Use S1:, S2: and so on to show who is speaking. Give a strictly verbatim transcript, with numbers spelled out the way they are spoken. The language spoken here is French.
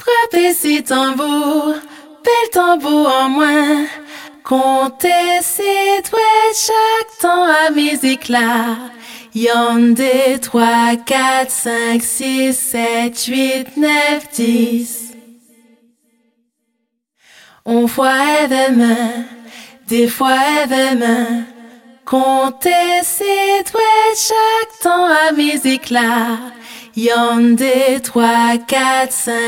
S1: Frappez ces tambours, bel tambour en moins. Comptez ces doigts chaque temps à mes éclats. Y'en deux, trois, quatre, cinq, six, sept, huit, neuf, dix. On voit demain, des fois demain. Comptez ces doigts chaque temps à mes éclats. Y'en deux, trois, quatre, cinq.